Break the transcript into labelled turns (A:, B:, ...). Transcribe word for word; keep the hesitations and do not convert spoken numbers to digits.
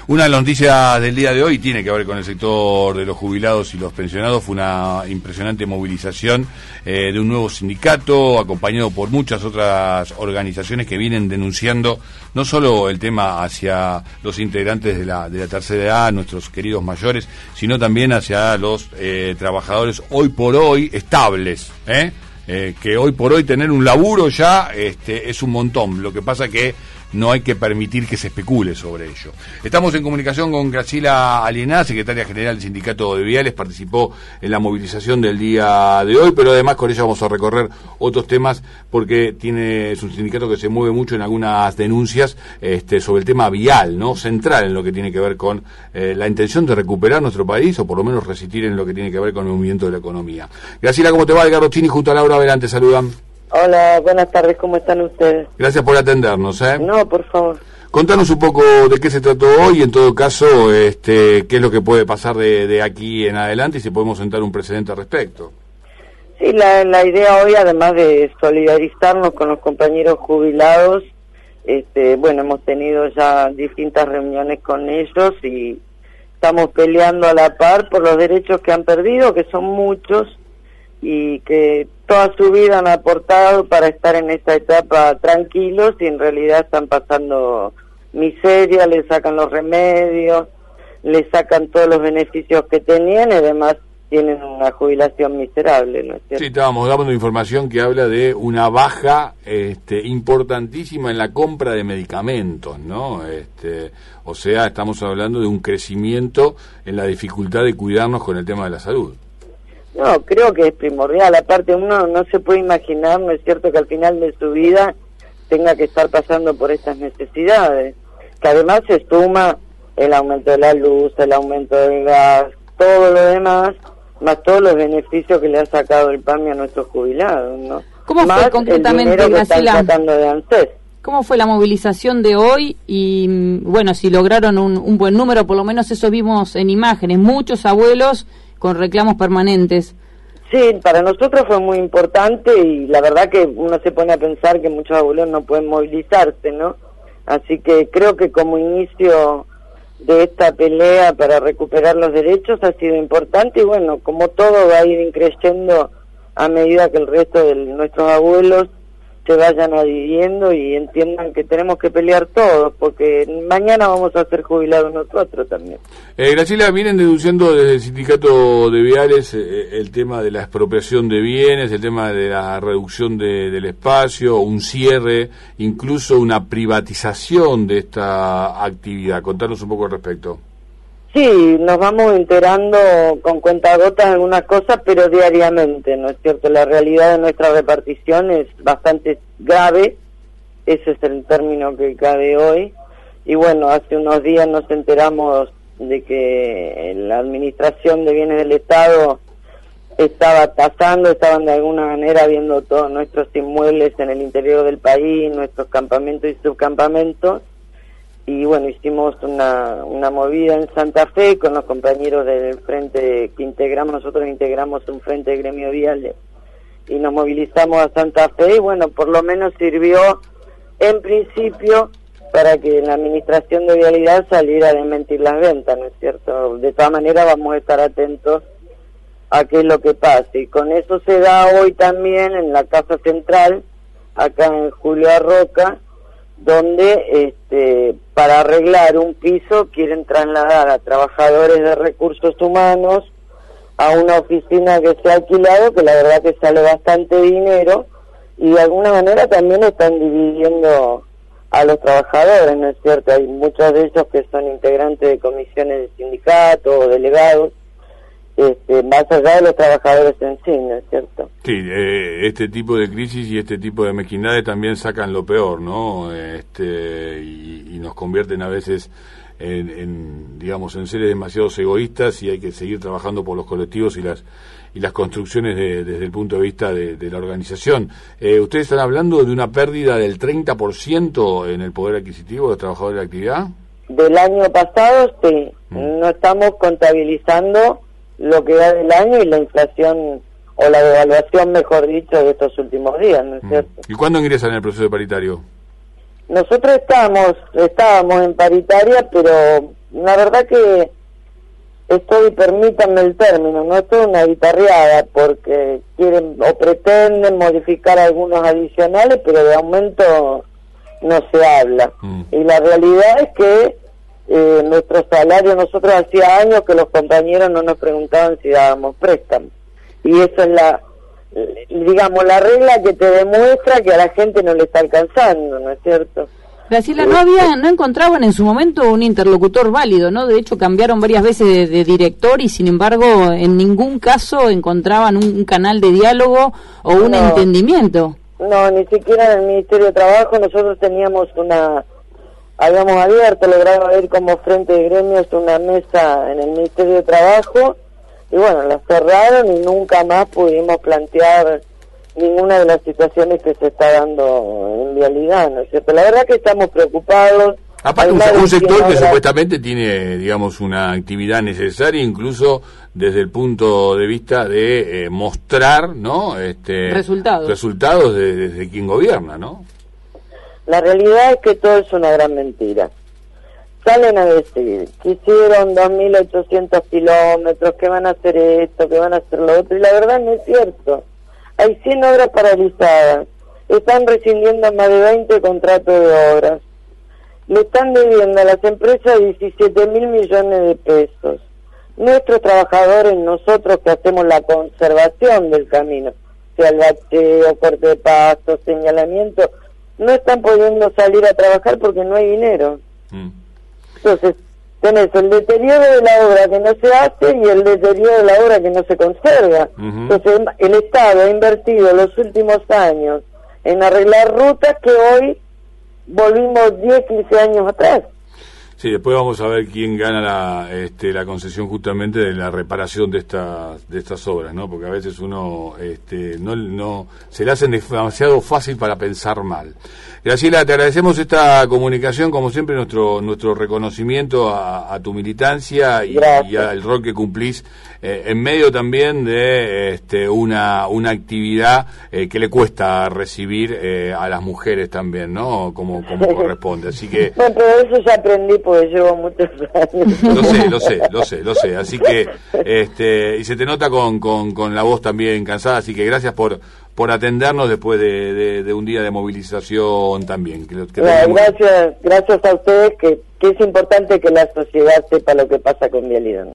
A: Una de las noticias del día de hoy tiene que ver con el sector de los jubilados y los pensionados. Fue una impresionante movilización eh, de un nuevo sindicato, acompañado por muchas otras organizaciones que vienen denunciando no solo el tema hacia los integrantes de la, de la tercera edad, nuestros queridos mayores, sino también hacia los eh, trabajadores hoy por hoy estables, ¿eh? Eh, que hoy por hoy tener un laburo ya este, es un montón. Lo que pasa que no hay que permitir que se especule sobre ello. Estamos en comunicación con Graciela Aliená, secretaria general del Sindicato de Viales, participó en la movilización del día de hoy, pero además con ella vamos a recorrer otros temas porque tiene es un sindicato que se mueve mucho en algunas denuncias este, sobre el tema vial, ¿no? Central en lo que tiene que ver con eh, la intención de recuperar nuestro país o por lo menos resistir en lo que tiene que ver con el movimiento de la economía. Graciela, ¿cómo te va? Edgardo Chini junto a Laura Velante, saludan.
B: Hola, buenas tardes, ¿cómo están ustedes?
A: Gracias por atendernos, ¿eh?
B: No, por favor.
A: Contanos un poco de qué se trató hoy y en todo caso, este, qué es lo que puede pasar de, de aquí en adelante y si podemos sentar un precedente al respecto.
B: Sí, la, la idea hoy, además de solidarizarnos con los compañeros jubilados, este, bueno, hemos tenido ya distintas reuniones con ellos y estamos peleando a la par por los derechos que han perdido, que son muchos, y que toda su vida han aportado para estar en esta etapa tranquilos y en realidad están pasando miseria, le sacan los remedios, le sacan todos los beneficios que tenían y además tienen una jubilación miserable, ¿no es cierto?
A: Sí, estábamos dando información que habla de una baja este, importantísima en la compra de medicamentos, ¿no? Este, o sea, estamos hablando de un crecimiento en la dificultad de cuidarnos con el tema de la salud.
B: No, creo que es primordial. Aparte, uno no se puede imaginar, ¿no es cierto?, que al final de su vida tenga que estar pasando por estas necesidades. Que además se suma el aumento de la luz, el aumento del gas, todo lo demás, más todos los beneficios que le ha sacado el P A M I a nuestros jubilados, ¿no?
C: ¿Cómo
B: más
C: fue concretamente,
B: el dinero que
C: Graciela?
B: están tratando de ANSES.
C: ¿Cómo fue la movilización de hoy? Y, bueno, si lograron un, un buen número, por lo menos eso vimos en imágenes, muchos abuelos con reclamos permanentes.
B: Sí, para nosotros fue muy importante y la verdad que uno se pone a pensar que muchos abuelos no pueden movilizarse, ¿no? Así que creo que como inicio de esta pelea para recuperar los derechos ha sido importante y bueno, como todo va a ir creciendo a medida que el resto de nuestros abuelos se vayan adhiriendo y entiendan que tenemos que pelear todos, porque mañana vamos a ser jubilados nosotros también.
A: Eh, Graciela, vienen denunciando desde el sindicato de Viales eh, el tema de la expropiación de bienes, el tema de la reducción de, del espacio, un cierre, incluso una privatización de esta actividad. Contanos un poco al respecto.
B: Sí, nos vamos enterando con cuentagotas algunas cosas, pero diariamente, ¿no es cierto? La realidad de nuestra repartición es bastante grave, ese es el término que cabe hoy, y bueno, hace unos días nos enteramos de que la Administración de Bienes del Estado estaba tasando, estaban de alguna manera viendo todos nuestros inmuebles en el interior del país, nuestros campamentos y subcampamentos, y bueno, hicimos una, una movida en Santa Fe con los compañeros del frente que integramos, nosotros integramos un frente de gremio vial y nos movilizamos a Santa Fe y bueno, por lo menos sirvió en principio para que la Administración de Vialidad saliera a desmentir las ventas, ¿no es cierto? De todas maneras vamos a estar atentos a qué es lo que pase y con eso se da hoy también en la Casa Central, acá en Julio Arroca, donde este, para arreglar un piso quieren trasladar a trabajadores de recursos humanos a una oficina que se ha alquilado, que la verdad que sale bastante dinero, y de alguna manera también están dividiendo a los trabajadores, ¿no es cierto? Hay muchos de ellos que son integrantes de comisiones de sindicatos o delegados, Este, más allá de los trabajadores en sí, ¿no es cierto?
A: Sí, eh, este tipo de crisis y este tipo de mezquindades también sacan lo peor, ¿no? Este, y, y nos convierten a veces en, en, digamos, en seres demasiado egoístas y hay que seguir trabajando por los colectivos y las y las construcciones de, desde el punto de vista de, de la organización. Eh, ¿Ustedes están hablando de una pérdida del treinta por ciento en el poder adquisitivo de los trabajadores de la actividad?
B: Del año pasado, sí. Mm. No estamos contabilizando lo que va del año y la inflación o la devaluación, mejor dicho, de estos últimos días, ¿no es cierto?
A: ¿Y cuándo ingresan en el proceso de paritario?
B: Nosotros estábamos, estábamos en paritaria, pero la verdad que estoy, permítanme el término, no estoy una guitarreada, porque quieren o pretenden modificar algunos adicionales, pero de aumento no se habla. Mm. Y la realidad es que eh, nuestro salario, nosotros hacía años que los compañeros no nos preguntaban si dábamos préstamos. Y eso es la, digamos, la regla que te demuestra que a la gente no le está alcanzando, ¿no es cierto?
C: Graciela, no había, no encontraban en su momento un interlocutor válido, ¿no? De hecho, cambiaron varias veces de, de director y, sin embargo, en ningún caso encontraban un, un canal de diálogo o un no, entendimiento.
B: No, ni siquiera en el Ministerio de Trabajo. Nosotros teníamos una, habíamos abierto, logrado abrir como Frente de Gremios una mesa en el Ministerio de Trabajo, y bueno, la cerraron y nunca más pudimos plantear ninguna de las situaciones que se está dando en vialidad, ¿no es cierto? La verdad que estamos preocupados.
A: Aparte, un, un sector que supuestamente tiene, digamos, una actividad necesaria, incluso desde el punto de vista de eh, mostrar, ¿no? Este,
C: resultados.
A: Resultados de, desde quien gobierna, ¿no?
B: La realidad es que todo es una gran mentira. Salen a decir que hicieron dos mil ochocientos kilómetros, que van a hacer esto, que van a hacer lo otro, y la verdad no es cierto. Hay cien obras paralizadas, están rescindiendo más de veinte contratos de obras, le están debiendo a las empresas diecisiete mil millones de pesos. Nuestros trabajadores, nosotros que hacemos la conservación del camino, sea el bacheo, corte de paso, señalamiento, no están pudiendo salir a trabajar porque no hay dinero. Mm. Entonces, tenés el deterioro de la obra que no se hace y el deterioro de la obra que no se conserva. Uh-huh. Entonces, el Estado ha invertido los últimos años en arreglar rutas que hoy volvimos diez, quince años atrás.
A: Sí, después vamos a ver quién gana la, este, la concesión justamente de la reparación de estas de estas obras, ¿no? Porque a veces uno este, no, no se le hacen demasiado fácil para pensar mal. Graciela, te agradecemos esta comunicación, como siempre, nuestro nuestro reconocimiento a, a tu militancia y, y al rol que cumplís eh, en medio también de este, una una actividad eh, que le cuesta recibir eh, a las mujeres también, ¿no? Como, como corresponde. Así que...
B: Bueno, pero eso ya aprendí porque llevo muchos años.
A: Lo sé, lo sé, lo sé, lo sé. Así que, este, y se te nota con, con, con la voz también cansada, así que gracias por por atendernos después de, de, de un día de movilización también. Que, que
B: bueno, gracias, gracias a ustedes, que, que es importante que la sociedad sepa lo que pasa con vialidad.